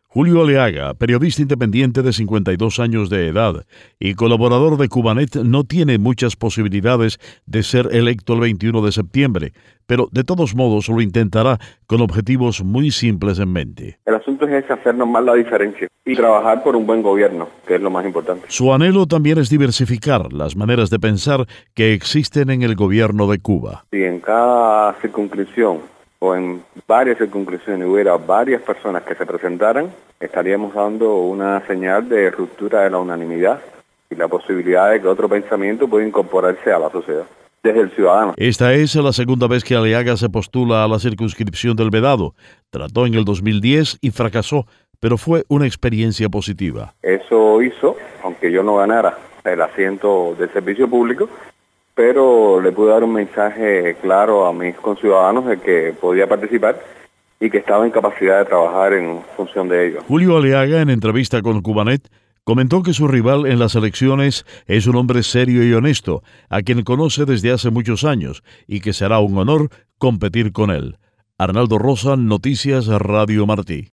Julio Aliaga, periodista independiente de 52 años de edad y colaborador de Cubanet, no tiene muchas posibilidades de ser electo el 21 de septiembre, pero de todos modos lo intentará con objetivos muy simples en mente. El asunto es hacernos más la diferencia y trabajar por un buen gobierno, que es lo más importante. Su anhelo también es diversificar las maneras de pensar que existen en el gobierno de Cuba. Si en cada circunscripción o en varias circunscripciones hubiera varias personas que se presentaran, estaríamos dando una señal de ruptura de la unanimidad y la posibilidad de que otro pensamiento pueda incorporarse a la sociedad, desde el ciudadano. Esta es la segunda vez que Aliaga se postula a la circunscripción del Vedado. Trató en el 2010 y fracasó, pero fue una experiencia positiva. Eso hizo, aunque yo no ganara el asiento del servicio público, pero le pude dar un mensaje claro a mis conciudadanos de que podía participar y que estaba en capacidad de trabajar en función de ello. Julio Aliaga, en entrevista con Cubanet, comentó que su rival en las elecciones es un hombre serio y honesto, a quien conoce desde hace muchos años, y que será un honor competir con él. Arnaldo Rosa, Noticias Radio Martí.